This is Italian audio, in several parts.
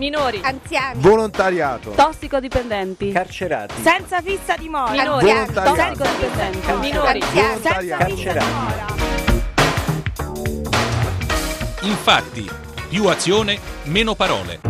minori, anziani, volontariato, tossicodipendenti, carcerati, senza fissa dimora, minori, volontariato, tossicodipendenti, minori, anziani, senza carcerati. fissa dimora. Infatti, più azione, meno parole.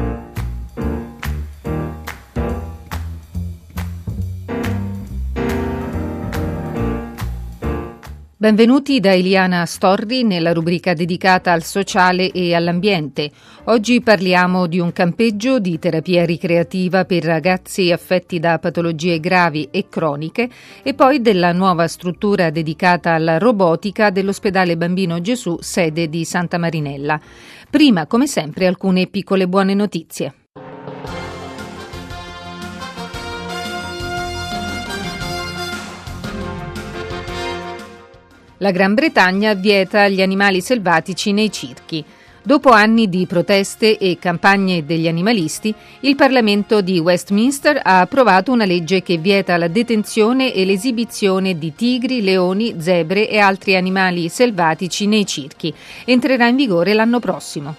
Benvenuti da Eliana Storri nella rubrica dedicata al sociale e all'ambiente. Oggi parliamo di un campeggio di terapia ricreativa per ragazzi affetti da patologie gravi e croniche e poi della nuova struttura dedicata alla robotica dell'ospedale Bambino Gesù, sede di Santa Marinella. Prima, come sempre, alcune piccole buone notizie. La Gran Bretagna vieta gli animali selvatici nei circhi. Dopo anni di proteste e campagne degli animalisti, il Parlamento di Westminster ha approvato una legge che vieta la detenzione e l'esibizione di tigri, leoni, zebre e altri animali selvatici nei circhi. Entrerà in vigore l'anno prossimo.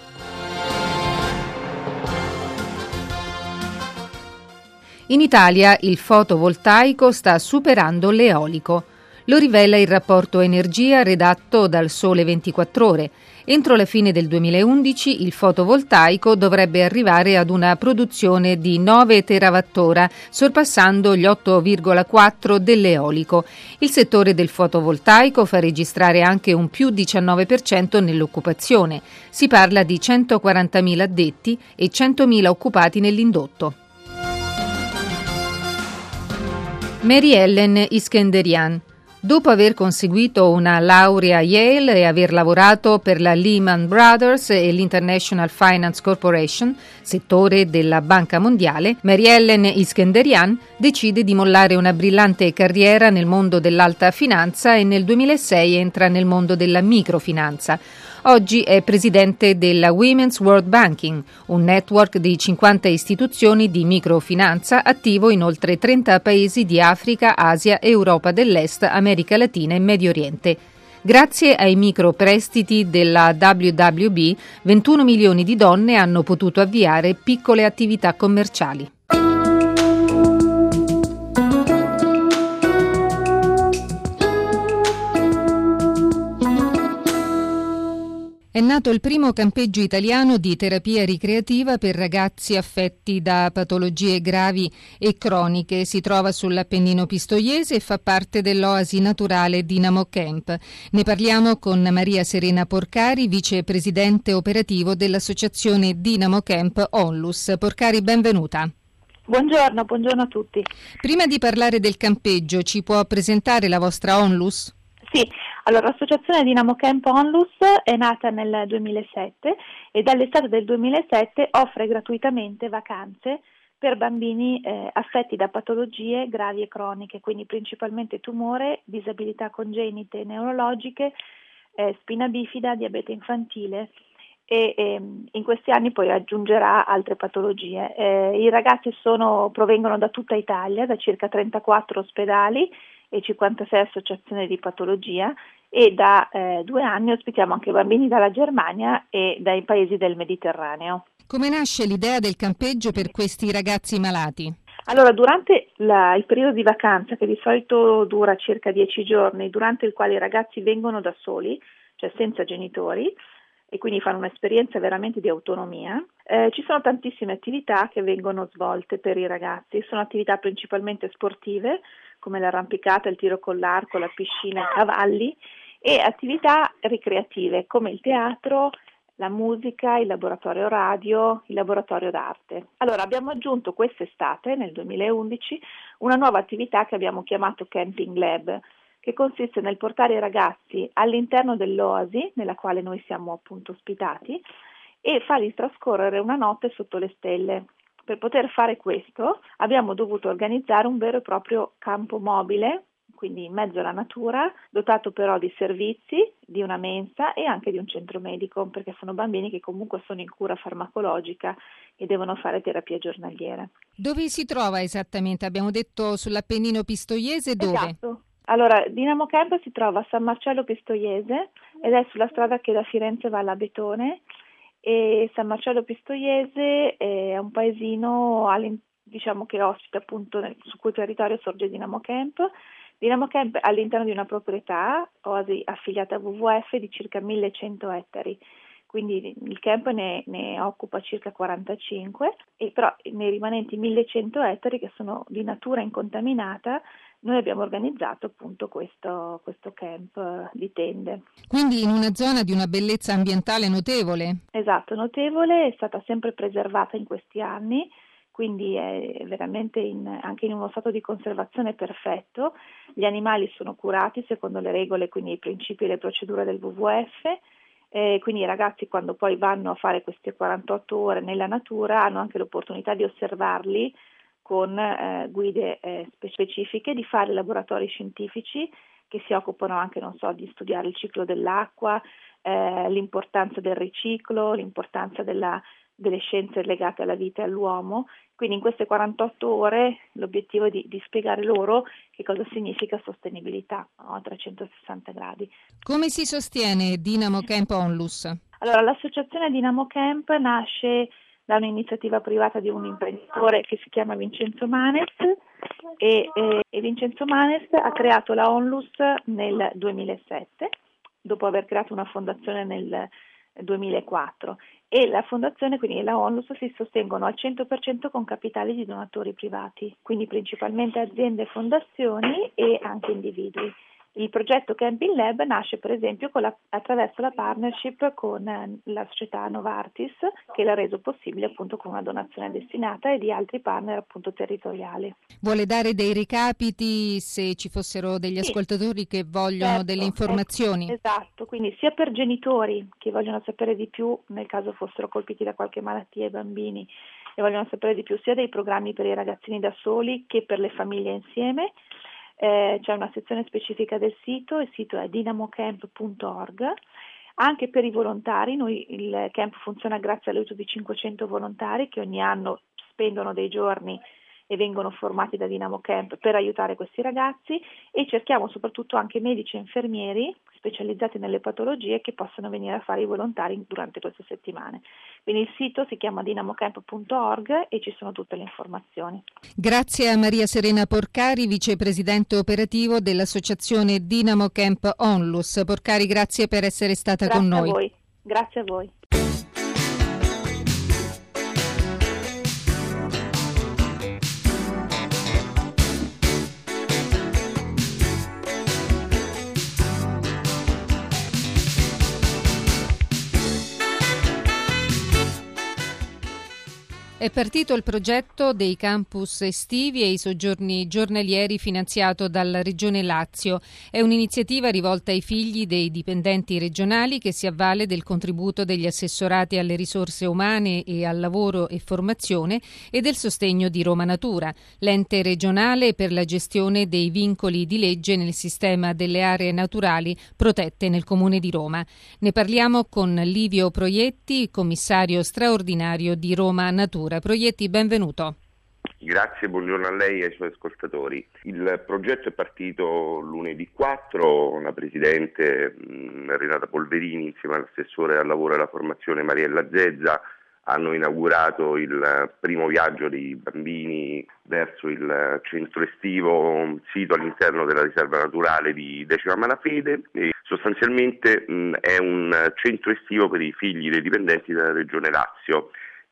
In Italia il fotovoltaico sta superando l'eolico. Lo rivela il rapporto energia redatto dal Sole 24 Ore. Entro la fine del 2011 il fotovoltaico dovrebbe arrivare ad una produzione di 9 terawattora, sorpassando gli 8,4 dell'eolico. Il settore del fotovoltaico fa registrare anche un più 19% nell'occupazione. Si parla di 140.000 addetti e 100.000 occupati nell'indotto. Mary Ellen Iskenderian. Dopo aver conseguito una laurea a Yale e aver lavorato per la Lehman Brothers e l'International Finance Corporation, settore della Banca Mondiale, Mary Ellen Iskenderian decide di mollare una brillante carriera nel mondo dell'alta finanza e nel 2006 entra nel mondo della microfinanza. Oggi è presidente della Women's World Banking, un network di 50 istituzioni di microfinanza attivo in oltre 30 paesi di Africa, Asia, Europa dell'Est, America Latina e Medio Oriente. Grazie ai microprestiti della WWB, 21 milioni di donne hanno potuto avviare piccole attività commerciali. È nato il primo campeggio italiano di terapia ricreativa per ragazzi affetti da patologie gravi e croniche. Si trova sull'Appennino pistoiese e fa parte dell'oasi naturale Dinamo Camp. Ne parliamo con Maria Serena Porcari, vicepresidente operativo dell'associazione Dinamo Camp Onlus. Porcari, benvenuta. Buongiorno a tutti. Prima di parlare del campeggio, ci può presentare la vostra Onlus? Sì, allora l'associazione Dinamo Camp Onlus è nata nel 2007 e dall'estate del 2007 offre gratuitamente vacanze per bambini affetti da patologie gravi e croniche, quindi principalmente tumore, disabilità congenite neurologiche, spina bifida, diabete infantile e in questi anni poi aggiungerà altre patologie. I ragazzi provengono da tutta Italia, da circa 34 ospedali e 56 associazioni di patologia e da 2 anni ospitiamo anche bambini dalla Germania e dai paesi del Mediterraneo. Come nasce l'idea del campeggio per questi ragazzi malati? Allora, durante il periodo di vacanza, che di solito dura circa 10 giorni, durante il quale i ragazzi vengono da soli, cioè senza genitori, e quindi fanno un'esperienza veramente di autonomia, ci sono tantissime attività che vengono svolte per i ragazzi. Sono attività principalmente sportive, come l'arrampicata, il tiro con l'arco, la piscina, i cavalli, e attività ricreative come il teatro, la musica, il laboratorio radio, il laboratorio d'arte. Allora abbiamo aggiunto quest'estate, nel 2011, una nuova attività che abbiamo chiamato Camping Lab, che consiste nel portare i ragazzi all'interno dell'oasi, nella quale noi siamo appunto ospitati, e farli trascorrere una notte sotto le stelle. Per poter fare questo abbiamo dovuto organizzare un vero e proprio campo mobile, quindi in mezzo alla natura, dotato però di servizi, di una mensa e anche di un centro medico, perché sono bambini che comunque sono in cura farmacologica e devono fare terapie giornaliere. Dove si trova esattamente? Abbiamo detto sull'Appennino pistoiese, dove? Esatto. Allora, Dinamo Camp si trova a San Marcello Pistoiese ed è sulla strada che da Firenze va alla Betone e San Marcello Pistoiese è un paesino diciamo che ospita appunto su cui territorio sorge Dinamo Camp. Dinamo Camp all'interno di una proprietà Oasi affiliata a WWF di circa 1100 ettari. Quindi il camp ne occupa circa 45, e però nei rimanenti 1100 ettari che sono di natura incontaminata noi abbiamo organizzato appunto questo camp di tende. Quindi in una zona di una bellezza ambientale notevole. Esatto, notevole, è stata sempre preservata in questi anni, quindi è veramente anche in uno stato di conservazione perfetto. Gli animali sono curati secondo le regole, quindi i principi e le procedure del WWF. Quindi i ragazzi, quando poi vanno a fare queste 48 ore nella natura, hanno anche l'opportunità di osservarli con guide specifiche, di fare laboratori scientifici che si occupano anche, di studiare il ciclo dell'acqua, l'importanza del riciclo, l'importanza delle scienze legate alla vita e all'uomo. Quindi in queste 48 ore l'obiettivo è di spiegare loro che cosa significa sostenibilità a 360 gradi. Come si sostiene Dinamo Camp Onlus? Allora, l'associazione Dinamo Camp nasce da un'iniziativa privata di un imprenditore che si chiama Vincenzo Manes e Vincenzo Manes ha creato la Onlus nel 2007, dopo aver creato una fondazione nel 2004, e la fondazione, quindi la Onlus, si sostengono al 100% con capitali di donatori privati, quindi principalmente aziende, fondazioni e anche individui. Il progetto Camping Lab nasce per esempio attraverso la partnership con la società Novartis, che l'ha reso possibile appunto con una donazione destinata, e di altri partner appunto territoriali. Vuole dare dei recapiti se ci fossero degli ascoltatori che vogliono delle informazioni? Esatto, quindi sia per genitori che vogliono sapere di più nel caso fossero colpiti da qualche malattia, i bambini, e vogliono sapere di più sia dei programmi per i ragazzini da soli che per le famiglie insieme. C'è una sezione specifica del sito, il sito è dinamocamp.org. Anche per i volontari, il camp funziona grazie all'aiuto di 500 volontari che ogni anno spendono dei giorni e vengono formati da Dinamo Camp per aiutare questi ragazzi, e cerchiamo soprattutto anche medici e infermieri specializzati nelle patologie che possono venire a fare i volontari durante queste settimane. Quindi il sito si chiama dinamocamp.org e ci sono tutte le informazioni. Grazie a Maria Serena Porcari, vicepresidente operativo dell'associazione Dinamo Camp Onlus. Porcari, grazie per essere stata con noi. Grazie a voi. È partito il progetto dei campus estivi e i soggiorni giornalieri finanziato dalla Regione Lazio. È un'iniziativa rivolta ai figli dei dipendenti regionali che si avvale del contributo degli assessorati alle risorse umane e al lavoro e formazione e del sostegno di Roma Natura, l'ente regionale per la gestione dei vincoli di legge nel sistema delle aree naturali protette nel Comune di Roma. Ne parliamo con Livio Proietti, commissario straordinario di Roma Natura. Proietti, benvenuto. Grazie, buongiorno a lei e ai suoi ascoltatori. Il progetto è partito lunedì 4, la Presidente Renata Polverini insieme all'assessore al lavoro e alla formazione Mariella Zezza hanno inaugurato il primo viaggio dei bambini verso il centro estivo sito all'interno della riserva naturale di Decima Malafede, e sostanzialmente è un centro estivo per i figli dei dipendenti della Regione Lazio.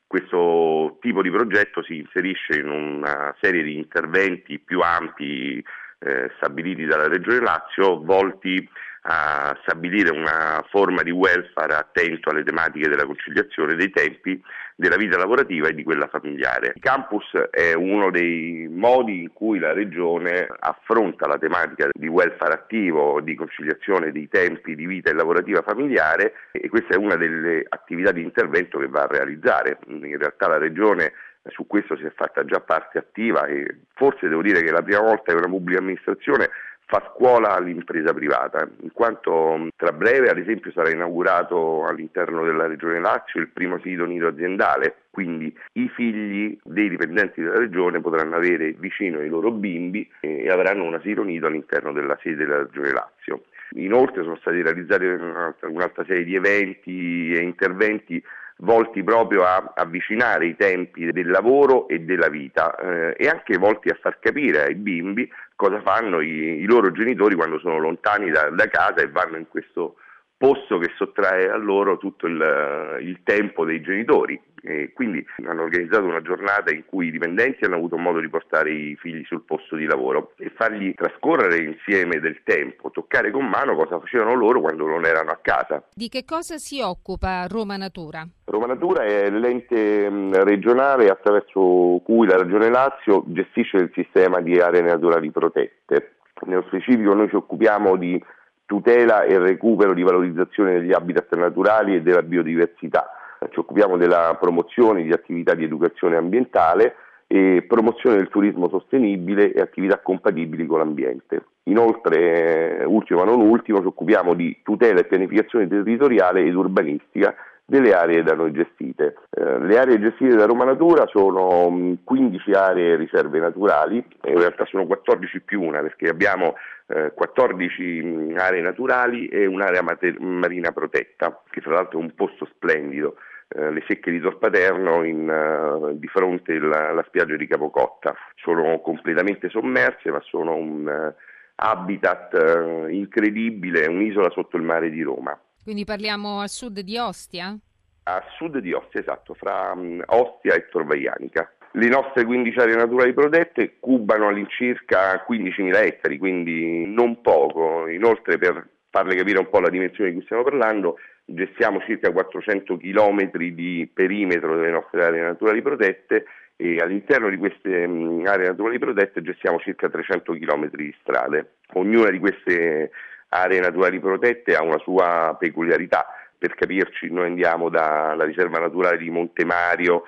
Questo tipo di progetto si inserisce in una serie di interventi più ampi stabiliti dalla Regione Lazio, volti a stabilire una forma di welfare attento alle tematiche della conciliazione dei tempi della vita lavorativa e di quella familiare. Il campus è uno dei modi in cui la Regione affronta la tematica di welfare attivo, di conciliazione dei tempi di vita e lavorativa familiare, e questa è una delle attività di intervento che va a realizzare. In realtà la Regione su questo si è fatta già parte attiva, e forse devo dire che è la prima volta che una pubblica amministrazione fa scuola all'impresa privata, in quanto tra breve ad esempio sarà inaugurato all'interno della Regione Lazio il primo sito nido aziendale, quindi i figli dei dipendenti della Regione potranno avere vicino i loro bimbi e avranno un asilo nido all'interno della sede della Regione Lazio. Inoltre sono stati realizzati un'altra serie di eventi e interventi volti proprio a avvicinare i tempi del lavoro e della vita e anche volti a far capire ai bimbi cosa fanno i loro genitori quando sono lontani da casa e vanno in questo posto che sottrae a loro tutto il tempo dei genitori. E quindi hanno organizzato una giornata in cui i dipendenti hanno avuto modo di portare i figli sul posto di lavoro e fargli trascorrere insieme del tempo, toccare con mano cosa facevano loro quando non erano a casa. Di che cosa si occupa Roma Natura? Roma Natura è l'ente regionale attraverso cui la Regione Lazio gestisce il sistema di aree naturali protette. Nello specifico noi ci occupiamo di tutela e recupero di valorizzazione degli habitat naturali e della biodiversità. Ci occupiamo della promozione di attività di educazione ambientale e promozione del turismo sostenibile e attività compatibili con l'ambiente. Inoltre, ultimo ma non ultimo, ci occupiamo di tutela e pianificazione territoriale ed urbanistica delle aree da noi gestite. Le aree gestite da Roma Natura sono 15 aree riserve naturali, in realtà sono 14 più una perché abbiamo 14 aree naturali e un'area marina protetta, che tra l'altro è un posto splendido, le secche di Tor Paterno di fronte alla spiaggia di Capocotta. Sono completamente sommerse, ma sono un habitat incredibile, un'isola sotto il mare di Roma. Quindi parliamo al sud di Ostia? A sud di Ostia, esatto, fra Ostia e Tor Vaianica. Le nostre 15 aree naturali protette cubano all'incirca 15.000 ettari, quindi non poco. Inoltre, per farle capire un po' la dimensione di cui stiamo parlando, gestiamo circa 400 chilometri di perimetro delle nostre aree naturali protette e all'interno di queste aree naturali protette gestiamo circa 300 chilometri di strade. Ognuna di queste aree naturali protette ha una sua peculiarità. Per capirci, noi andiamo dalla riserva naturale di Monte Mario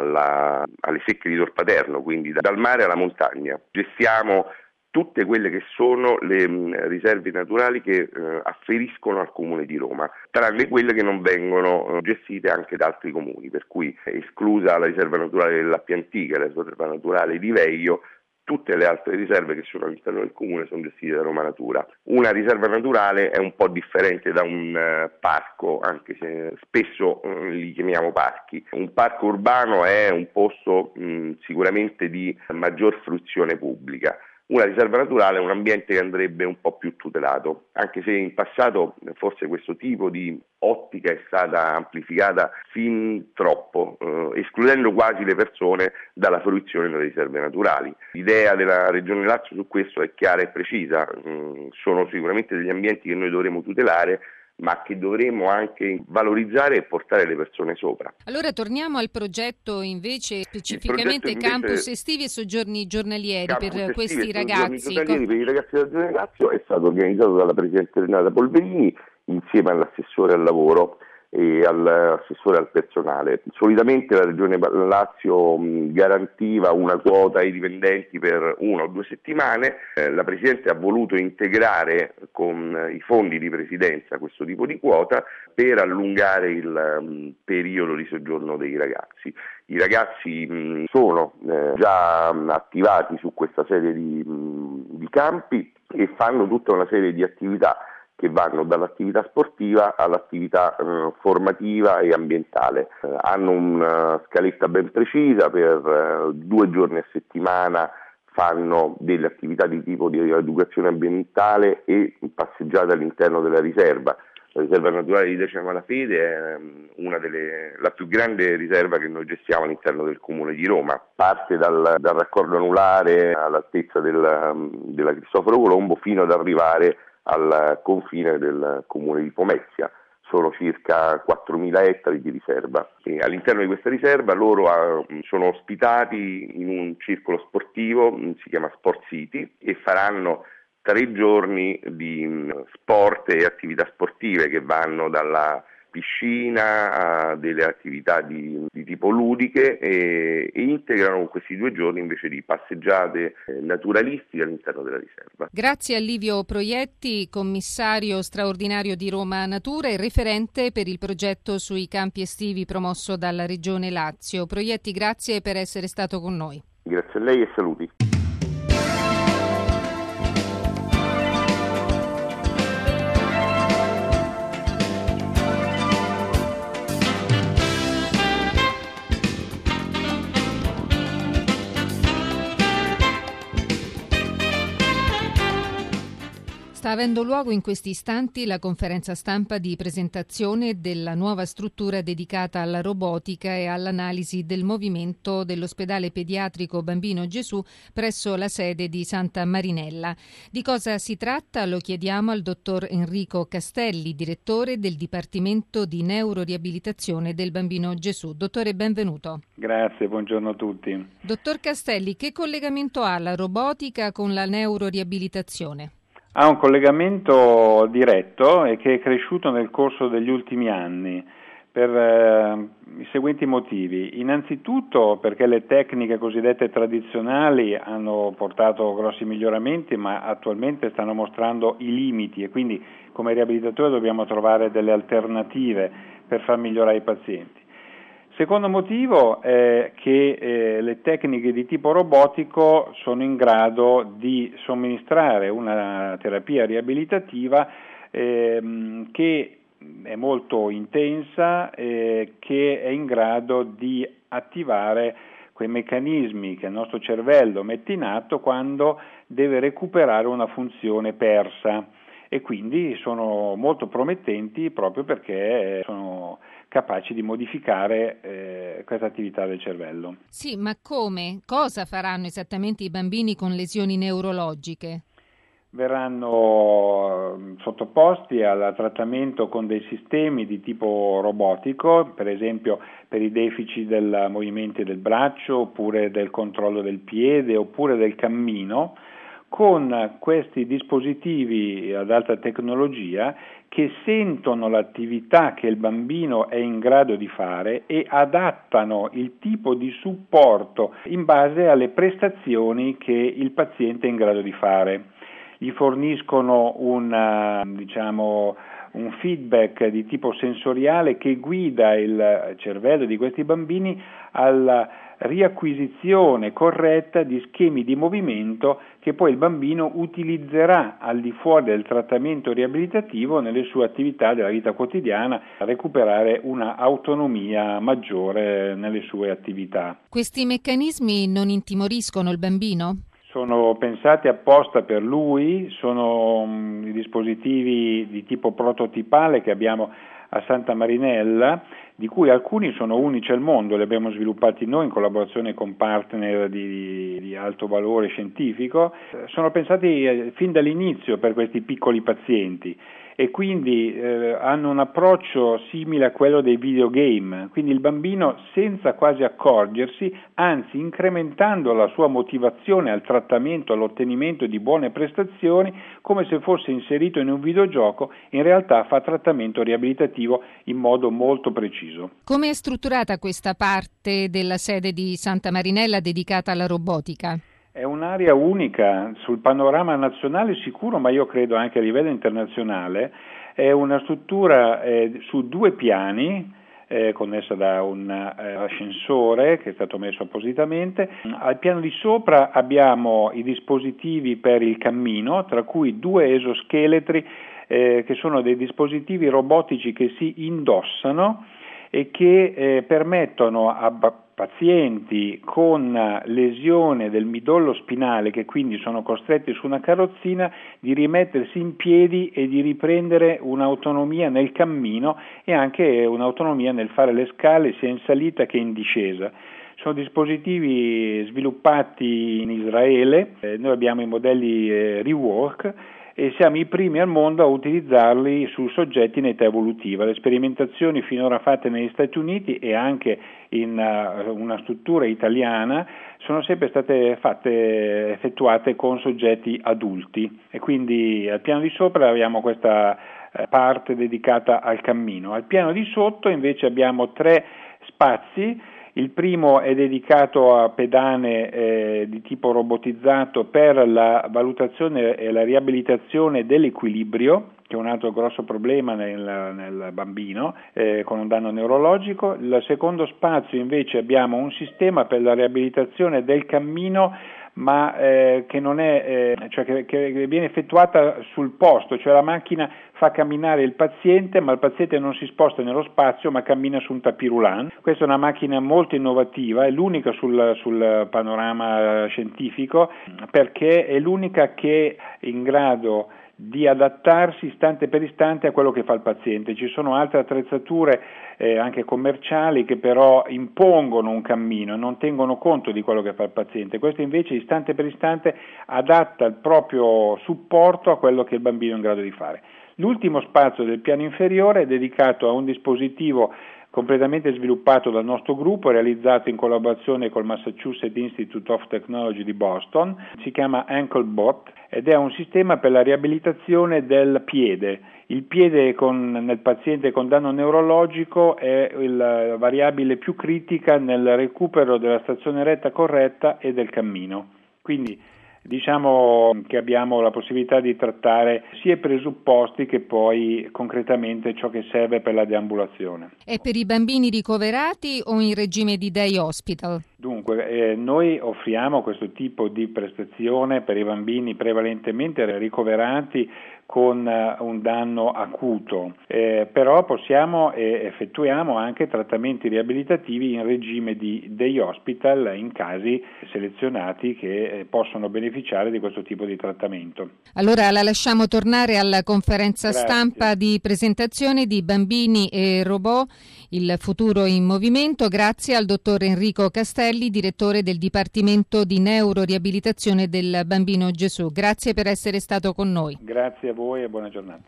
alle secche di Tor Paterno, quindi dal mare alla montagna. Gestiamo tutte quelle che sono le riserve naturali che afferiscono al Comune di Roma, tranne quelle che non vengono gestite anche da altri comuni, per cui è esclusa la riserva naturale dell'Appia Antica, la riserva naturale di Veio. Tutte le altre riserve che sono all'interno del comune sono gestite da Roma Natura. Una riserva naturale è un po' differente da un parco, anche se spesso li chiamiamo parchi. Un parco urbano è un posto sicuramente di maggior fruizione pubblica. Una riserva naturale è un ambiente che andrebbe un po' più tutelato, anche se in passato forse questo tipo di ottica è stata amplificata fin troppo, escludendo quasi le persone dalla fruizione delle riserve naturali. L'idea della Regione Lazio su questo è chiara e precisa, sono sicuramente degli ambienti che noi dovremo tutelare, ma che dovremo anche valorizzare e portare le persone sopra. Allora torniamo al progetto invece specificamente campus estivi e soggiorni giornalieri per questi ragazzi. Per i ragazzi della Regione Lazio è stato organizzato dalla Presidente Renata Polverini insieme all'assessore al lavoro e all'assessore al personale. Solitamente la Regione Lazio garantiva una quota ai dipendenti per 1 o 2 settimane, la Presidente ha voluto integrare con i fondi di presidenza questo tipo di quota per allungare il periodo di soggiorno dei ragazzi. I ragazzi sono già attivati su questa serie di campi e fanno tutta una serie di attività che vanno dall'attività sportiva all'attività formativa e ambientale. Hanno una scaletta ben precisa, per 2 giorni a settimana fanno delle attività di tipo di educazione ambientale e passeggiate all'interno della riserva. La riserva naturale di Decima Malafede è la più grande riserva che noi gestiamo all'interno del Comune di Roma. Parte dal raccordo anulare all'altezza della Cristoforo Colombo fino ad arrivare al confine del comune di Pomezia. Sono circa 4.000 ettari di riserva e all'interno di questa riserva loro sono ospitati in un circolo sportivo, si chiama Sport City, e faranno 3 giorni di sport e attività sportive che vanno dalla piscina a delle attività di tipo ludiche e integrano questi 2 giorni invece di passeggiate naturalistiche all'interno della riserva. Grazie a Livio Proietti, commissario straordinario di Roma Natura e referente per il progetto sui campi estivi promosso dalla Regione Lazio. Proietti, grazie per essere stato con noi. Grazie a lei e saluti. Sta avendo luogo in questi istanti la conferenza stampa di presentazione della nuova struttura dedicata alla robotica e all'analisi del movimento dell'ospedale pediatrico Bambino Gesù presso la sede di Santa Marinella. Di cosa si tratta lo chiediamo al dottor Enrico Castelli, direttore del Dipartimento di Neuroriabilitazione del Bambino Gesù. Dottore, benvenuto. Grazie, buongiorno a tutti. Dottor Castelli, che collegamento ha la robotica con la neuroriabilitazione? Ha un collegamento diretto e che è cresciuto nel corso degli ultimi anni per i seguenti motivi. Innanzitutto perché le tecniche cosiddette tradizionali hanno portato grossi miglioramenti, ma attualmente stanno mostrando i limiti e quindi come riabilitatori dobbiamo trovare delle alternative per far migliorare i pazienti. Secondo motivo è che le tecniche di tipo robotico sono in grado di somministrare una terapia riabilitativa che è molto intensa, che è in grado di attivare quei meccanismi che il nostro cervello mette in atto quando deve recuperare una funzione persa, e quindi sono molto promettenti proprio perché sono capaci di modificare questa attività del cervello. Sì, ma come? Cosa faranno esattamente i bambini con lesioni neurologiche? Verranno sottoposti al trattamento con dei sistemi di tipo robotico, per esempio per i deficit del movimento del braccio, oppure del controllo del piede, oppure del cammino, con questi dispositivi ad alta tecnologia che sentono l'attività che il bambino è in grado di fare e adattano il tipo di supporto in base alle prestazioni che il paziente è in grado di fare. Gli forniscono un feedback di tipo sensoriale che guida il cervello di questi bambini alla riacquisizione corretta di schemi di movimento che poi il bambino utilizzerà al di fuori del trattamento riabilitativo nelle sue attività della vita quotidiana, a recuperare una autonomia maggiore nelle sue attività. Questi meccanismi non intimoriscono il bambino? Sono pensati apposta per lui, sono i dispositivi di tipo prototipale che abbiamo a Santa Marinella, di cui alcuni sono unici al mondo, li abbiamo sviluppati noi in collaborazione con partner di alto valore scientifico. Sono pensati fin dall'inizio per questi piccoli pazienti e quindi hanno un approccio simile a quello dei videogame, quindi il bambino senza quasi accorgersi, anzi incrementando la sua motivazione al trattamento, all'ottenimento di buone prestazioni, come se fosse inserito in un videogioco, in realtà fa trattamento riabilitativo in modo molto preciso. Come è strutturata questa parte della sede di Santa Marinella dedicata alla robotica? È un'area unica sul panorama nazionale sicuro, ma io credo anche a livello internazionale. È una struttura su 2 piani, connessa da un ascensore che è stato messo appositamente. Al piano di sopra abbiamo i dispositivi per il cammino, tra cui 2 esoscheletri che sono dei dispositivi robotici che si indossano e che permettono a pazienti con lesione del midollo spinale, che quindi sono costretti su una carrozzina, di rimettersi in piedi e di riprendere un'autonomia nel cammino e anche un'autonomia nel fare le scale sia in salita che in discesa. Sono dispositivi sviluppati in Israele, noi abbiamo i modelli Rework e siamo i primi al mondo a utilizzarli su soggetti in età evolutiva. Le sperimentazioni finora fatte negli Stati Uniti e anche in una struttura italiana sono sempre state effettuate con soggetti adulti e quindi al piano di sopra abbiamo questa parte dedicata al cammino. Al piano di sotto invece abbiamo 3 spazi. Il primo è dedicato a pedane di tipo robotizzato per la valutazione e la riabilitazione dell'equilibrio, che è un altro grosso problema nel bambino con un danno neurologico. Il secondo spazio invece abbiamo un sistema per la riabilitazione del cammino, ma che non è, che viene effettuata sul posto, cioè la macchina fa camminare il paziente, ma il paziente non si sposta nello spazio ma cammina su un tapis roulant. Questa è una macchina molto innovativa, è l'unica sul panorama scientifico, perché è l'unica che è in grado di adattarsi istante per istante a quello che fa il paziente. Ci sono altre attrezzature anche commerciali che però impongono un cammino e non tengono conto di quello che fa il paziente. Questo invece istante per istante adatta il proprio supporto a quello che il bambino è in grado di fare. L'ultimo spazio del piano inferiore è dedicato a un dispositivo completamente sviluppato dal nostro gruppo, realizzato in collaborazione col Massachusetts Institute of Technology di Boston. Si chiama AnkleBot ed è un sistema per la riabilitazione del piede. Il piede nel paziente con danno neurologico è la variabile più critica nel recupero della stazione retta corretta e del cammino. Quindi diciamo che abbiamo la possibilità di trattare sia i presupposti che poi concretamente ciò che serve per la deambulazione. È per i bambini ricoverati o in regime di day hospital? Dunque, noi offriamo questo tipo di prestazione per i bambini prevalentemente ricoverati con un danno acuto, però possiamo e effettuiamo anche trattamenti riabilitativi in regime di day hospital in casi selezionati che possono beneficiare di questo tipo di trattamento. Allora la lasciamo tornare alla conferenza Grazie. Stampa di presentazione di Bambini e Robot, il futuro in movimento. Grazie al dottor Enrico Castelli, direttore del Dipartimento di Neuroriabilitazione del Bambino Gesù. Grazie per essere stato con noi. Grazie a voi e buona giornata.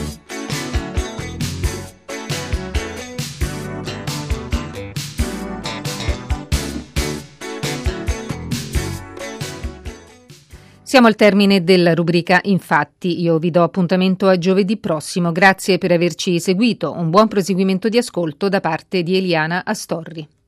Siamo al termine della rubrica Infatti. Io vi do appuntamento a giovedì prossimo. Grazie per averci seguito. Un buon proseguimento di ascolto da parte di Eliana Astorri.